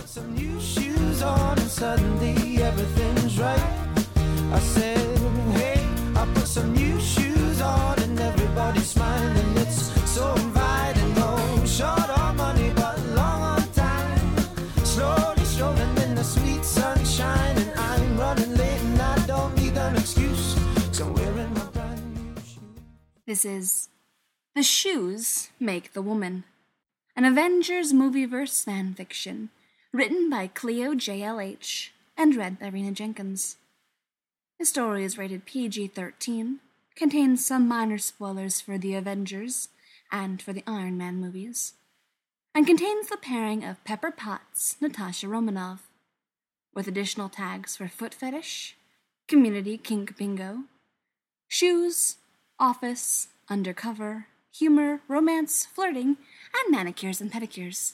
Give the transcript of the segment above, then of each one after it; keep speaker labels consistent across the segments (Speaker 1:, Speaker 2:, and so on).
Speaker 1: some new shoes on and suddenly everything's right. I said, hey, I put some new shoes on and everybody's smiling. It's so inviting. No short on money but long on time. Slowly strolling in the sweet sunshine, and I'm running late and I don't need an excuse, 'cause I'm wearing my brand new shoes.
Speaker 2: This is The Shoes Make the Woman, an Avengers movieverse fanfiction written by Cleo JLH and read by Rena Jenkins. The story is rated PG-13, contains some minor spoilers for the Avengers and for the Iron Man movies, and contains the pairing of Pepper Potts, Natasha Romanoff, with additional tags for foot fetish, community kink bingo, shoes, office, undercover, humor, romance, flirting, and manicures and pedicures.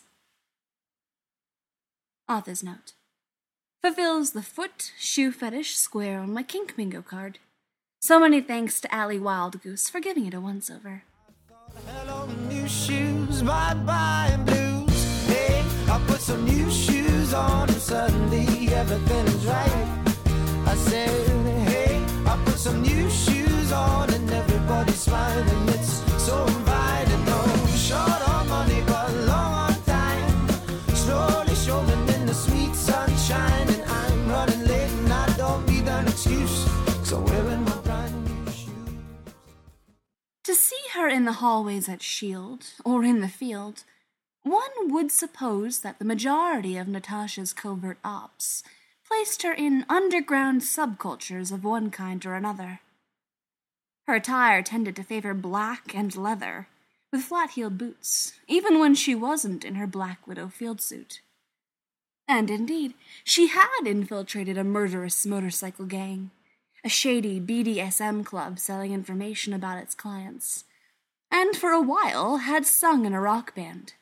Speaker 2: Author's note: fulfills the foot shoe fetish square on my kink bingo card. So many thanks to Allie Wildgoose for giving it a once-over.
Speaker 1: Hello, new shoes, bye-bye blues. Hey, I put some new shoes on and suddenly everything's right. I said, hey, I put some new shoes on and everybody's smiling. It's so inviting. No short on money but long on time. Slowly strolling in the sweet sunshine, and I'm running late and I don't need an excuse, 'cause I'm wearing my brand new shoes.
Speaker 2: To see her in the hallways at S.H.I.E.L.D., or in the field, one would suppose that the majority of Natasha's covert ops placed her in underground subcultures of one kind or another. Her attire tended to favor black and leather, with flat-heeled boots, even when she wasn't in her Black Widow field suit. And indeed, she had infiltrated a murderous motorcycle gang, a shady BDSM club selling information about its clients, and for a while had sung in a rock band.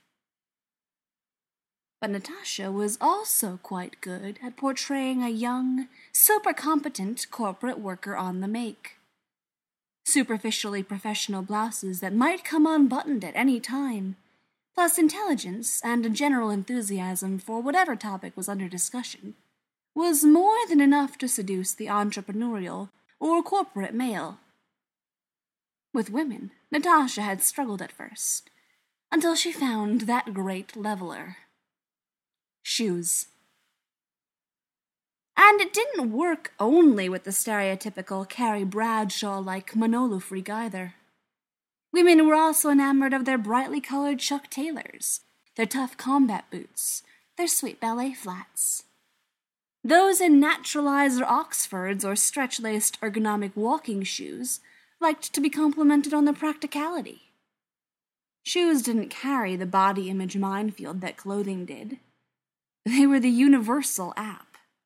Speaker 2: But Natasha was also quite good at portraying a young, super competent corporate worker on the make. Superficially professional blouses that might come unbuttoned at any time, plus intelligence and a general enthusiasm for whatever topic was under discussion, was more than enough to seduce the entrepreneurial or corporate male. With women, Natasha had struggled at first, until she found that great leveler: shoes. And it didn't work only with the stereotypical Carrie Bradshaw-like Manolo freak either. Women were also enamored of their brightly colored Chuck Taylors, their tough combat boots, their sweet ballet flats. Those in naturalizer Oxfords or stretch-laced ergonomic walking shoes liked to be complimented on their practicality. Shoes didn't carry the body image minefield that clothing did. They were the universal app.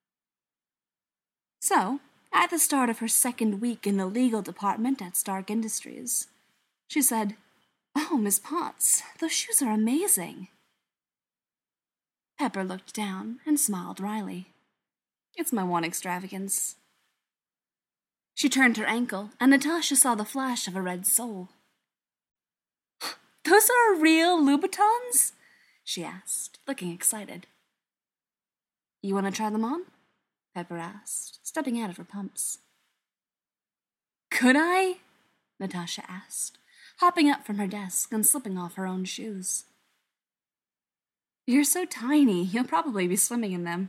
Speaker 2: So, at the start of her second week in the legal department at Stark Industries, she said, "Oh, Miss Potts, those shoes are amazing." Pepper looked down and smiled wryly. "It's my one extravagance." She turned her ankle, and Natasha saw the flash of a red sole. "Those are real Louboutins?" she asked, looking excited. "You want to try them on?" Pepper asked, stepping out of her pumps. "Could I?" Natasha asked, hopping up from her desk and slipping off her own shoes. "You're so tiny, you'll probably be swimming in them."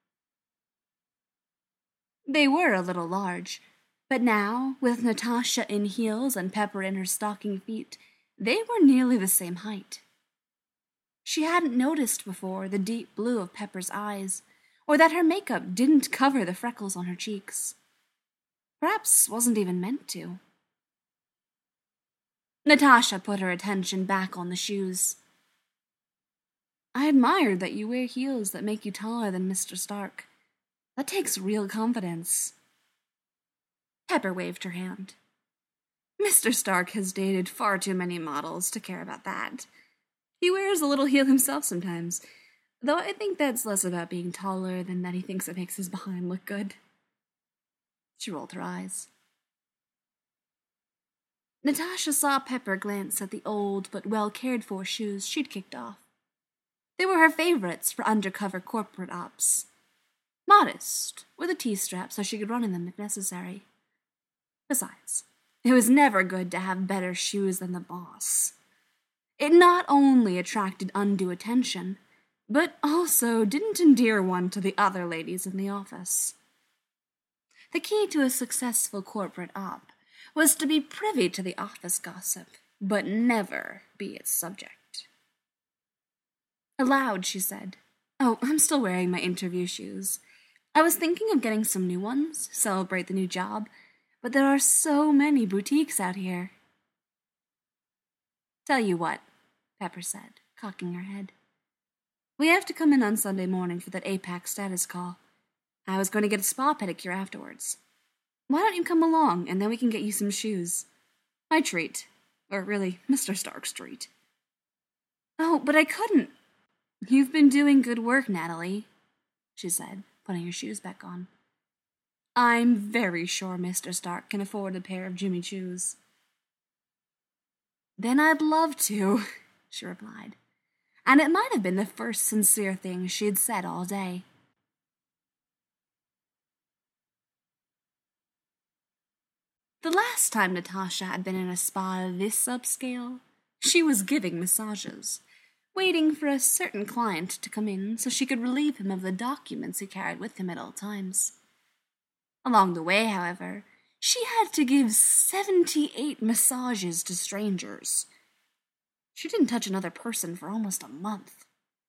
Speaker 2: They were a little large, but now, with Natasha in heels and Pepper in her stocking feet, they were nearly the same height. She hadn't noticed before the deep blue of Pepper's eyes, or that her makeup didn't cover the freckles on her cheeks. Perhaps wasn't even meant to. Natasha put her attention back on the shoes. "I admire that you wear heels that make you taller than Mr. Stark. That takes real confidence." Pepper waved her hand. "Mr. Stark has dated far too many models to care about that. He wears a little heel himself sometimes, though I think that's less about being taller than that he thinks it makes his behind look good." She rolled her eyes. Natasha saw Pepper glance at the old but well-cared-for shoes she'd kicked off. They were her favorites for undercover corporate ops. Modest, with a T-strap so she could run in them if necessary. Besides, it was never good to have better shoes than the boss. It not only attracted undue attention, but also didn't endear one to the other ladies in the office. The key to a successful corporate op was to be privy to the office gossip, but never be its subject. Aloud, she said, "Oh, I'm still wearing my interview shoes. I was thinking of getting some new ones, celebrate the new job, but there are so many boutiques out here." "Tell you what," Pepper said, cocking her head. "We have to come in on Sunday morning for that APAC status call. I was going to get a spa pedicure afterwards. Why don't you come along, and then we can get you some shoes? My treat. Or really, Mr. Stark's treat." "Oh, but I couldn't." "You've been doing good work, Natalie," she said, putting her shoes back on. "I'm very sure Mr. Stark can afford a pair of Jimmy Choos." "Then I'd love to," she replied, and it might have been the first sincere thing she'd said all day. The last time Natasha had been in a spa this upscale, she was giving massages, waiting for a certain client to come in so she could relieve him of the documents he carried with him at all times. Along the way, however, she had to give 78 massages to strangers. She didn't touch another person for almost a month.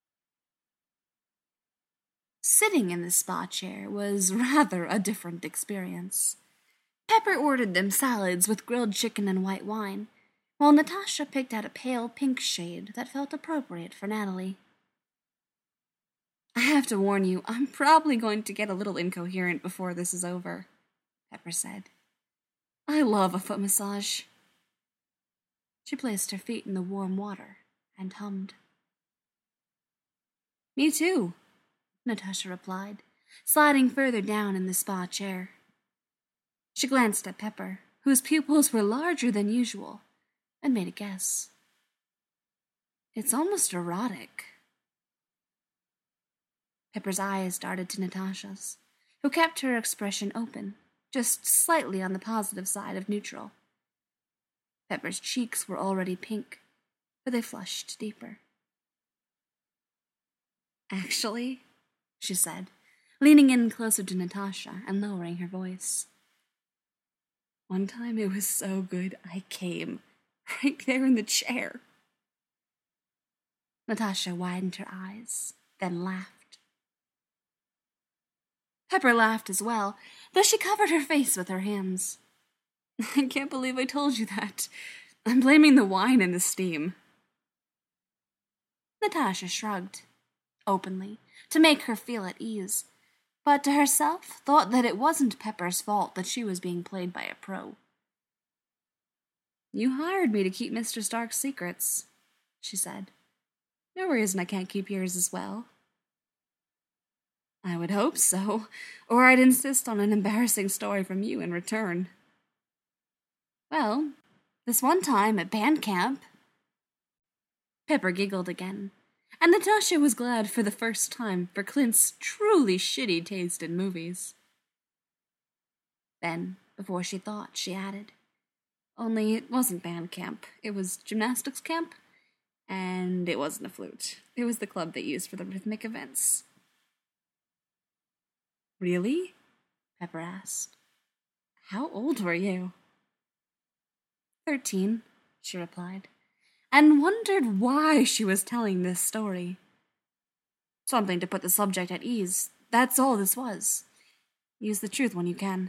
Speaker 2: Sitting in the spa chair was rather a different experience. Pepper ordered them salads with grilled chicken and white wine, while Natasha picked out a pale pink shade that felt appropriate for Natalie. "I have to warn you, I'm probably going to get a little incoherent before this is over," Pepper said. "I love a foot massage." She placed her feet in the warm water and hummed. "Me too," Natasha replied, sliding further down in the spa chair. She glanced at Pepper, whose pupils were larger than usual, and made a guess. "It's almost erotic." Pepper's eyes darted to Natasha's, who kept her expression open, just slightly on the positive side of neutral. Pepper's cheeks were already pink, but they flushed deeper. "Actually," she said, leaning in closer to Natasha and lowering her voice, "one time it was so good I came, right there in the chair." Natasha widened her eyes, then laughed. Pepper laughed as well, though she covered her face with her hands. "I can't believe I told you that. I'm blaming the wine and the steam." Natasha shrugged, openly, to make her feel at ease, but to herself thought that it wasn't Pepper's fault that she was being played by a pro. "You hired me to keep Mr. Stark's secrets," she said. "No reason I can't keep yours as well." "I would hope so, or I'd insist on an embarrassing story from you in return." "Well, this one time at band camp..." Pepper giggled again, and Natasha was glad for the first time for Clint's truly shitty taste in movies. Then, before she thought, she added, "Only it wasn't band camp, it was gymnastics camp, and it wasn't a flute. It was the club they used for the rhythmic events." "Really?" Pepper asked. "How old were you?" 13, she replied, and wondered why she was telling this story. Something to put the subject at ease, that's all this was. Use the truth when you can.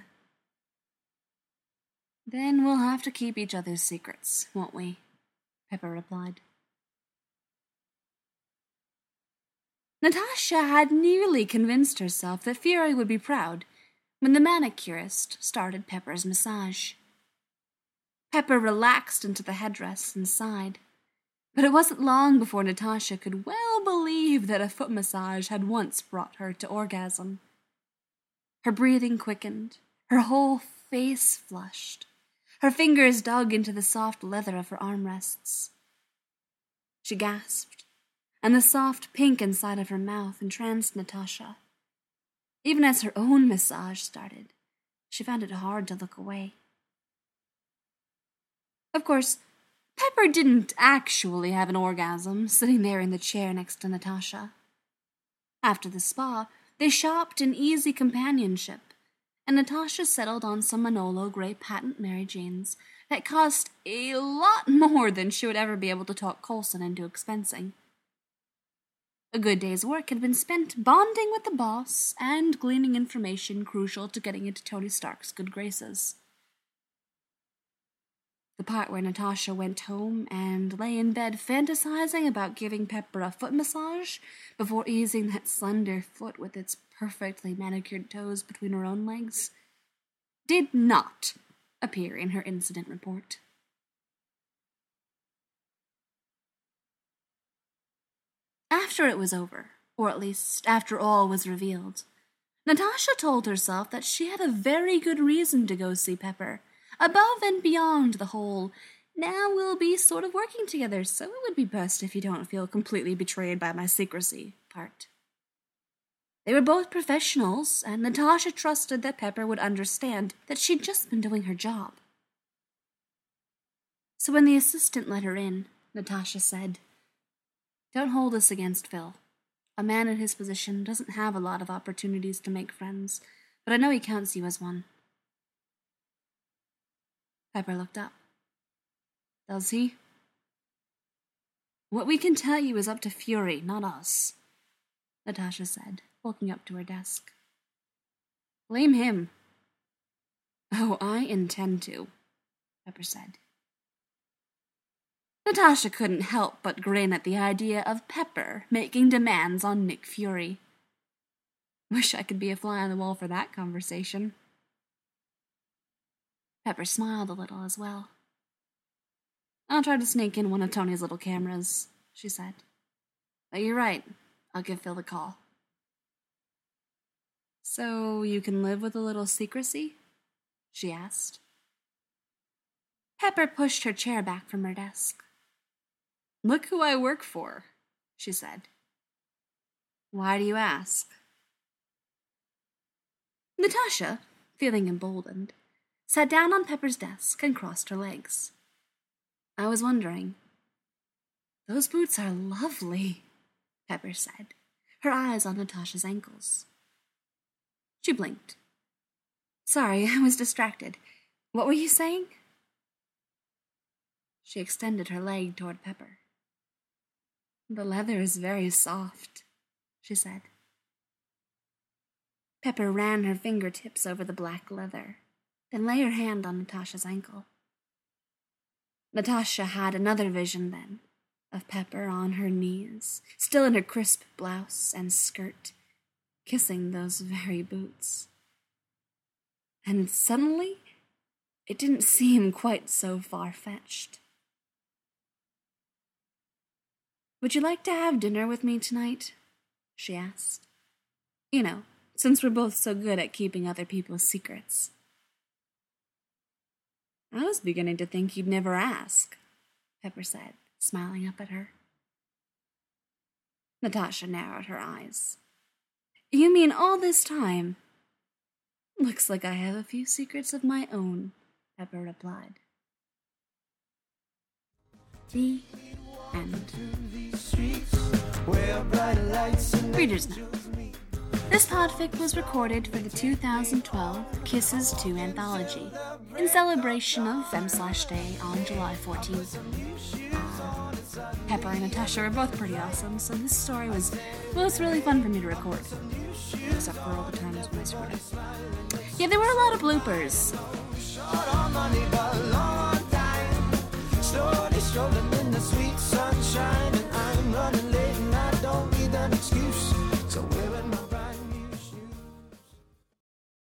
Speaker 2: "Then we'll have to keep each other's secrets, won't we?" Pepper replied. Natasha had nearly convinced herself that Fury would be proud when the manicurist started Pepper's massage. Pepper relaxed into the headdress and sighed, but it wasn't long before Natasha could well believe that a foot massage had once brought her to orgasm. Her breathing quickened, her whole face flushed, her fingers dug into the soft leather of her armrests. She gasped, and the soft pink inside of her mouth entranced Natasha. Even as her own massage started, she found it hard to look away. Of course, Pepper didn't actually have an orgasm sitting there in the chair next to Natasha. After the spa, they shopped in easy companionship, and Natasha settled on some Manolo gray patent Mary Janes that cost a lot more than she would ever be able to talk Coulson into expensing. A good day's work had been spent bonding with the boss and gleaning information crucial to getting into Tony Stark's good graces. The part where Natasha went home and lay in bed fantasizing about giving Pepper a foot massage before easing that slender foot with its perfectly manicured toes between her own legs did not appear in her incident report. After it was over, or at least after all was revealed, Natasha told herself that she had a very good reason to go see Pepper, above and beyond the whole, now we'll be sort of working together, so it would be best if you don't feel completely betrayed by my secrecy part. They were both professionals, and Natasha trusted that Pepper would understand that she'd just been doing her job. So when the assistant let her in, Natasha said, "Don't hold this against Phil. A man in his position doesn't have a lot of opportunities to make friends, but I know he counts you as one." Pepper looked up. "Does he?" "What we can tell you is up to Fury, not us," Natasha said, walking up to her desk. "Blame him." "Oh, I intend to," Pepper said. Natasha couldn't help but grin at the idea of Pepper making demands on Nick Fury. Wish I could be a fly on the wall for that conversation. Pepper smiled a little as well. "I'll try to sneak in one of Tony's little cameras," she said. "But you're right, I'll give Phil a call." "So you can live with a little secrecy?" she asked. Pepper pushed her chair back from her desk. "Look who I work for," she said. "Why do you ask?" Natasha, feeling emboldened, sat down on Pepper's desk and crossed her legs. "I was wondering." "Those boots are lovely," Pepper said, her eyes on Natasha's ankles. She blinked. "Sorry, I was distracted. What were you saying?" She extended her leg toward Pepper. "The leather is very soft," she said. Pepper ran her fingertips over the black leather, then lay her hand on Natasha's ankle. Natasha had another vision then, of Pepper on her knees, still in her crisp blouse and skirt, kissing those very boots. And suddenly, it didn't seem quite so far-fetched. "Would you like to have dinner with me tonight?" she asked. "You know, since we're both so good at keeping other people's secrets." "I was beginning to think you'd never ask," Pepper said, smiling up at her. Natasha narrowed her eyes. "You mean all this time?" "Looks like I have a few secrets of my own," Pepper replied. The end. Reader's Note. This podfic was recorded for the 2012 Kisses 2 anthology in celebration of Femme/Day on July 14th. Pepper and Natasha were both pretty awesome, so this story was really fun for me to record. Except for all the times when I screwed up. Yeah, there were a lot of bloopers.